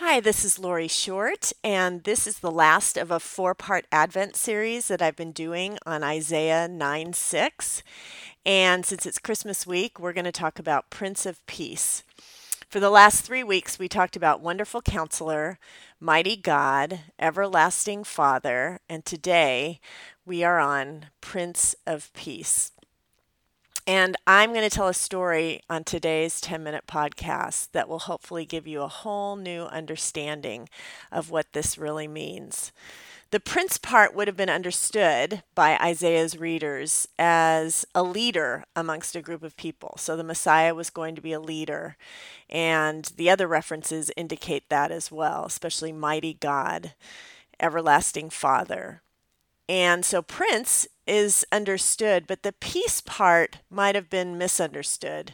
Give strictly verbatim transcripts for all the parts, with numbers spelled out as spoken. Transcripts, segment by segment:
Hi, this is Lori Short, and this is the last of a four part Advent series that I've been doing on Isaiah nine six. And since it's Christmas week, we're going to talk about Prince of Peace. For the last three weeks, we talked about Wonderful Counselor, Mighty God, Everlasting Father, and today we are on Prince of Peace. And I'm going to tell a story on today's ten minute podcast that will hopefully give you a whole new understanding of what this really means. The prince part would have been understood by Isaiah's readers as a leader amongst a group of people. So the Messiah was going to be a leader. And the other references indicate that as well, especially Mighty God, Everlasting Father. And so Prince is understood, but the peace part might have been misunderstood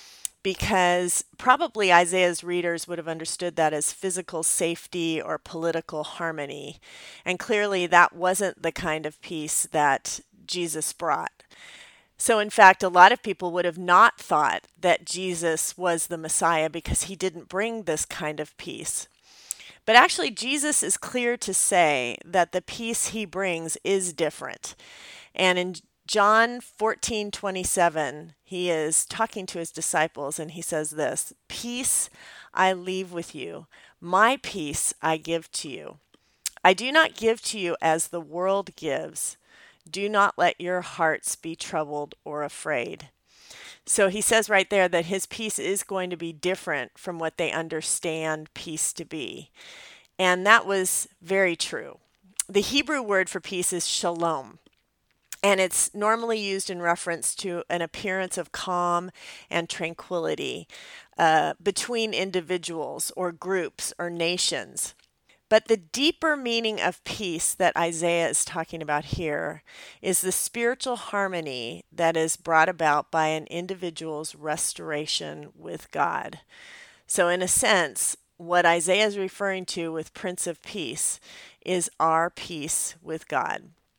because probably Isaiah's readers would have understood that as physical safety or political harmony. And clearly that wasn't the kind of peace that Jesus brought. So in fact, a lot of people would have not thought that Jesus was the Messiah because he didn't bring this kind of peace. But actually, Jesus is clear to say that the peace he brings is different. And in John fourteen twenty-seven, he is talking to his disciples and he says this, "Peace I leave with you, my peace I give to you. I do not give to you as the world gives. Do not let your hearts be troubled or afraid." So he says right there that his peace is going to be different from what they understand peace to be. And that was very true. The Hebrew word for peace is shalom. And it's normally used in reference to an appearance of calm and tranquility uh, between individuals or groups or nations. But the deeper meaning of peace that Isaiah is talking about here is the spiritual harmony that is brought about by an individual's restoration with God. So in a sense, what Isaiah is referring to with Prince of Peace is our peace with God.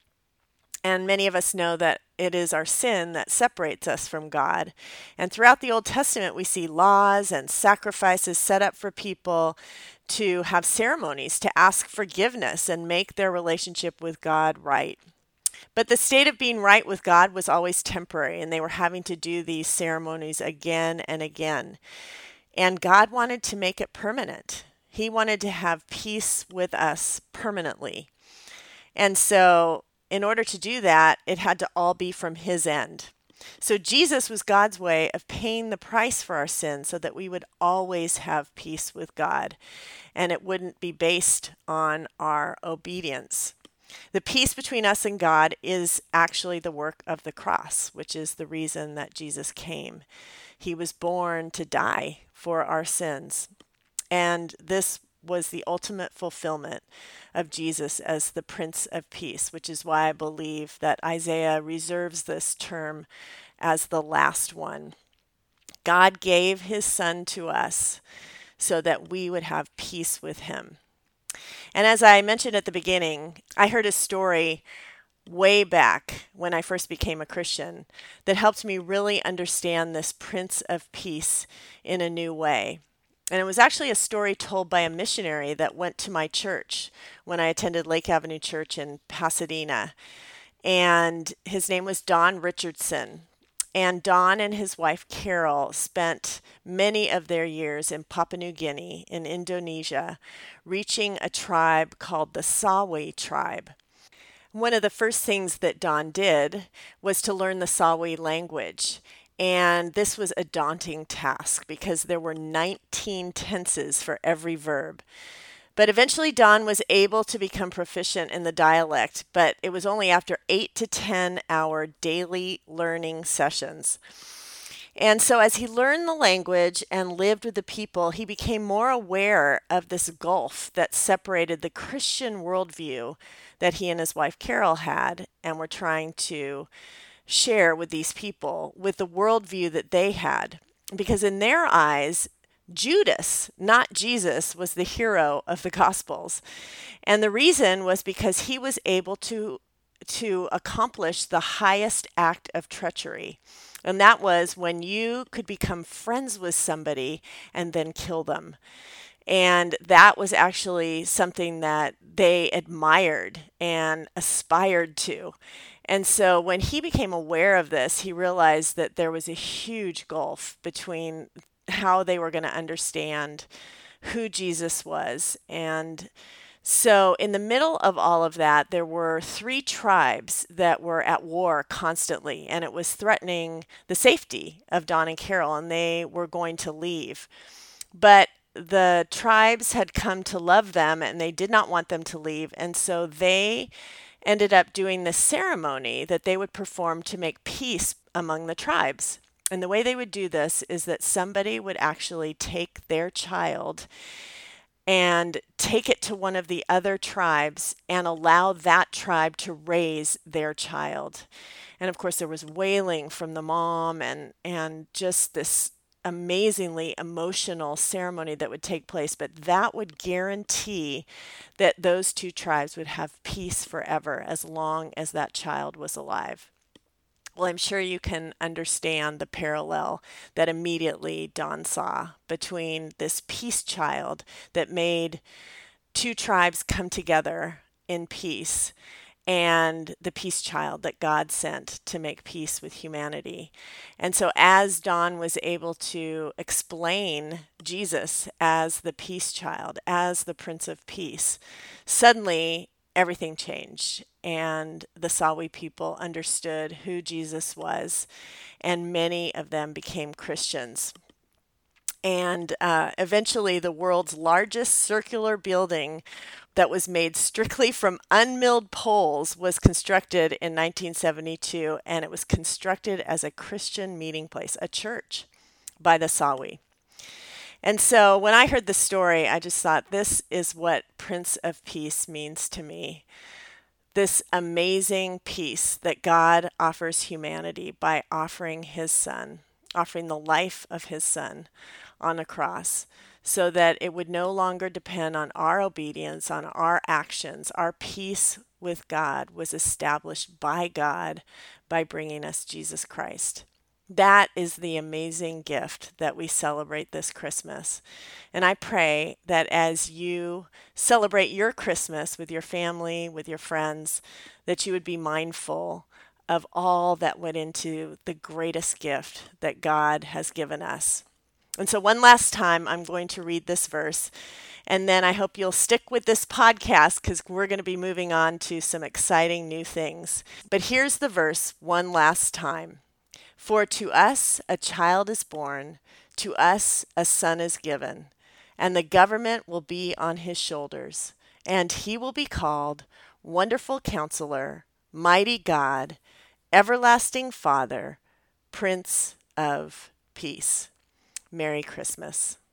And many of us know that it is our sin that separates us from God. And throughout the Old Testament, we see laws and sacrifices set up for people to have ceremonies to ask forgiveness and make their relationship with God right. But the state of being right with God was always temporary, and they were having to do these ceremonies again and again. And God wanted to make it permanent. He wanted to have peace with us permanently. And so in order to do that, it had to all be from his end. So Jesus was God's way of paying the price for our sins so that we would always have peace with God, and it wouldn't be based on our obedience. The peace between us and God is actually the work of the cross, which is the reason that Jesus came. He was born to die for our sins, and this was the ultimate fulfillment of Jesus as the Prince of Peace, which is why I believe that Isaiah reserves this term as the last one. God gave his son to us so that we would have peace with him. And as I mentioned at the beginning, I heard a story way back when I first became a Christian that helped me really understand this Prince of Peace in a new way. And it was actually a story told by a missionary that went to my church when I attended Lake Avenue Church in Pasadena. And his name was Don Richardson. And Don and his wife Carol spent many of their years in Papua New Guinea, in Indonesia, reaching a tribe called the Sawi tribe. One of the first things that Don did was to learn the Sawi language. And this was a daunting task because there were nineteen tenses for every verb. But eventually Don was able to become proficient in the dialect, but it was only after eight to ten hour daily learning sessions. And so as he learned the language and lived with the people, he became more aware of this gulf that separated the Christian worldview that he and his wife Carol had and were trying to share with these people, with the worldview that they had. Because in their eyes, Judas, not Jesus, was the hero of the Gospels. And the reason was because he was able to, to accomplish the highest act of treachery. And that was when you could become friends with somebody and then kill them. And that was actually something that they admired and aspired to. And so when he became aware of this, he realized that there was a huge gulf between how they were going to understand who Jesus was. And so, in the middle of all of that, there were three tribes that were at war constantly, and it was threatening the safety of Don and Carol, and they were going to leave. But the tribes had come to love them, and they did not want them to leave, and so they ended up doing this ceremony that they would perform to make peace among the tribes. And the way they would do this is that somebody would actually take their child and take it to one of the other tribes and allow that tribe to raise their child. And of course, there was wailing from the mom and, and just this amazingly emotional ceremony that would take place. But that would guarantee that those two tribes would have peace forever as long as that child was alive. Well, I'm sure you can understand the parallel that immediately Don saw between this peace child that made two tribes come together in peace and the peace child that God sent to make peace with humanity. And so as Don was able to explain Jesus as the peace child, as the Prince of Peace, suddenly everything changed, and the Sawi people understood who Jesus was, and many of them became Christians. And uh, eventually, the world's largest circular building that was made strictly from unmilled poles was constructed in nineteen seventy-two, and it was constructed as a Christian meeting place, a church, by the Sawi. And so when I heard the story, I just thought, this is what Prince of Peace means to me. This amazing peace that God offers humanity by offering his son, offering the life of his son on a cross, so that it would no longer depend on our obedience, on our actions. Our peace with God was established by God by bringing us Jesus Christ. That is the amazing gift that we celebrate this Christmas. And I pray that as you celebrate your Christmas with your family, with your friends, that you would be mindful of all that went into the greatest gift that God has given us. And so one last time, I'm going to read this verse, and then I hope you'll stick with this podcast because we're going to be moving on to some exciting new things. But here's the verse one last time. For to us a child is born, to us a son is given, and the government will be on his shoulders, and he will be called Wonderful Counselor, Mighty God, Everlasting Father, Prince of Peace. Merry Christmas.